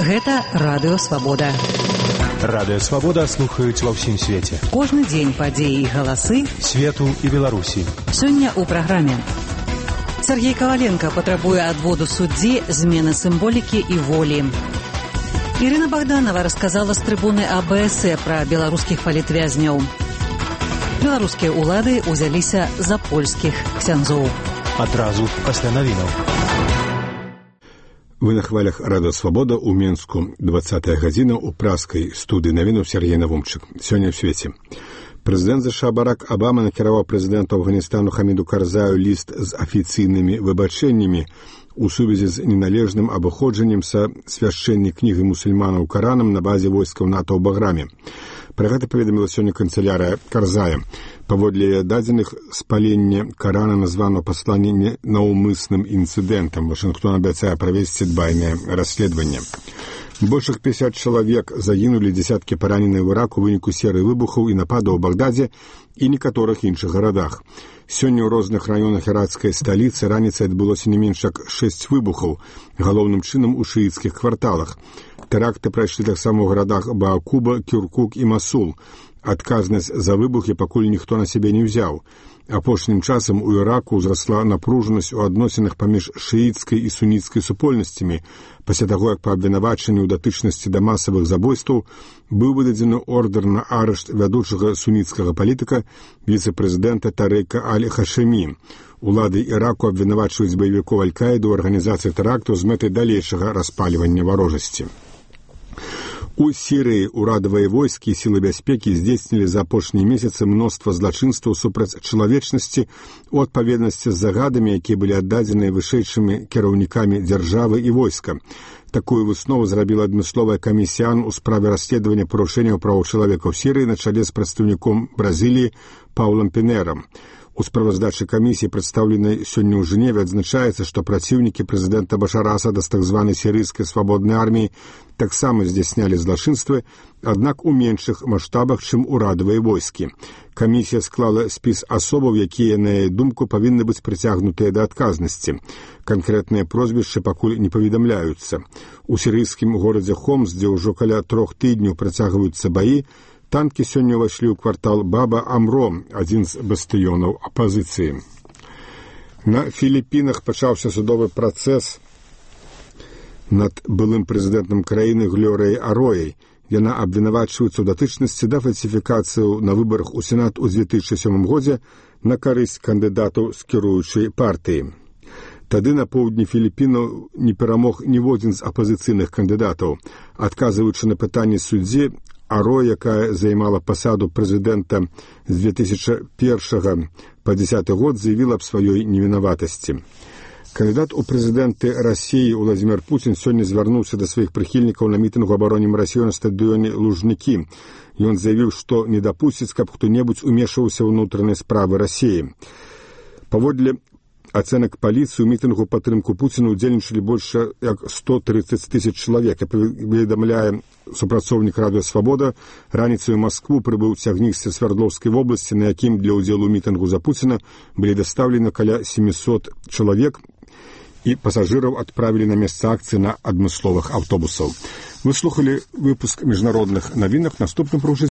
Гэта Радыё Свабода. Радыё Свабода слухаюць ва ўсім свеце. Кожны дзень падзеі і галасы свету і Беларусі. Сёння ў праграме. Сергей Коваленко патрабуе адводу суддзі змены сімволікі і волі. Ірына Богданова расказала з трыбуны АБС пра беларускіх палітвязняў. Беларускія ўлады ўзяліся за польскіх ксяндзоў. Адразу пасля навінаў. Вы на хвалях Радыё Свабода ў Менску. 20-я гадзіна ў праскай студыі навінаў Сергей Навумчык. Сёння ў свеце. Прэзідэнт ЗША Барак Абама накіраваў прэзідэнту Афганістану Хаміду Карзаю ліст з афіцыйнымі выбачэннямі у сувязі з неналежным абыходжаннем са свяшчэннай кнігі мусульманаў Каранам на базе войскаў НАТО ў Баграме. Пра гэта паведаміла сёння канцылярыя Карзая. Паводле дадзеных, спаленне Карана названо пасланне наўмысным інцыдэнтам. Вашынгтон абяцае правесці дбайнае расследаванне. Больш як 50 чалавек загінулі, дзесяткі параненыя ў Іраку ў выніку серыі выбухаў і нападаў у Багдадзе і некаторых іншых гарадах. Сёння ў розных раёнах іракскай сталіцы раніцай адбылося не менш як 6 выбухаў, галоўным чынам у шыіцкіх кварталах. Тэракты прайшлі таксама ў гарадах Баакуба, Кіркук і Масул. Адказнасць за выбухі пакуль ніхто на сябе не ўзяў. Апошнім часам у Іраку ўзрасла напружанасць у адносінах паміж шыіцкай і суніцкай супольнасцямі. Пасля таго, як па абвінавачанню ў датычнасці да масавых забойстваў быў выдадзены ордэр на арышт вядучага суніцкага палітыка віцэ-прэзідэнта Тарэка Аль-Хашэмі. Улады Іраку абвінавачваюць баевікоў Аль-Каіду ў арганізацыі тэракту з мэтай далейшага распальвання варожасці. У Сірыі ўрадавыя войскі і сілы бяспекі здзейснілі за апошнія месяцы мноства злачынстваў супраць чалавечнасці у адпаведнасці з загадамі, якія былі аддадзеныя вышэйшымі кіраўнікамі дзяржавы і войска. Такую выснову зрабіла адмысловая камісія АН у справе расследавання парушэнняў правоў чалавека ў Сірыі на чале з прадстаўніком Бразіліі Паулам Пінерам. У справаздачы камісіі, прадстаўленай сёння ў Жэневе, адзначаецца, што праціўнікі прэзідэнта Башара Асада з так званай сірыйскай свабоднай арміі таксама здзяйснялі злачынствы, аднак у меншых маштабах, чым урадавыя войскі. Камісія склала спіс асобаў, якія, на яе думку, павінны быць прыцягнутыя да адказнасці. Канкрэтныя прозвішчы пакуль не паведамляюцца. У сірыйскім горадзе Хомс, дзе ўжо каля 3 тыдняў працягваюцца баі, танкі сёння ўвайшлі ў квартал Баба-Амро, адзін з бастыёнаў апазіцыі. На Філіпінах пачаўся судовы працэс над былым прэзідэнтам краіны Глорыяй Арояй. Яна абвінавачваецца ў датычнасці да фальсіфікацыяў на выбарах у Сенат у 2007 годзе на карысць кандыдатаў з кіруючай партыі. Тады на поўдні Філіпінаў не перамог ніводзін з апазіцыйных кандыдатаў. Адказваючы на пытанні суддзі, Ароя, якая займала пасаду прэзідэнта з 2001 па 2010 год, заявіла аб сваёй невінаватасці. Кандыдат у прэзідэнты Расіі Уладзімір Пуцін сёння звярнуўся да сваіх прыхільнікаў на мітынгу абаронім Расію на стадыёне Лужнікі. Ён заявіў, што не дапусціць, каб хто-небудзь умешваўся ў ўнутраныя справы Расіі. Паводле ацэнак паліцыі, у мітынгу падтрымку Пуціна ўдзельнічалі больш як 130 000 чалавек. Паведамляе супрацоўнік Радыё Свабода, раніцай у Маскву прыбыў цягнік з Свярдлоўскай вобласці, на якім для ўдзелу ў мітынгу за Пуціна былі дастаўлены каля 700 чалавек, і пасажыраў адправілі на месца акцыі на адмысловых аўтобусаў. Вы слухалі выпуск міжнародных навінах. Наступным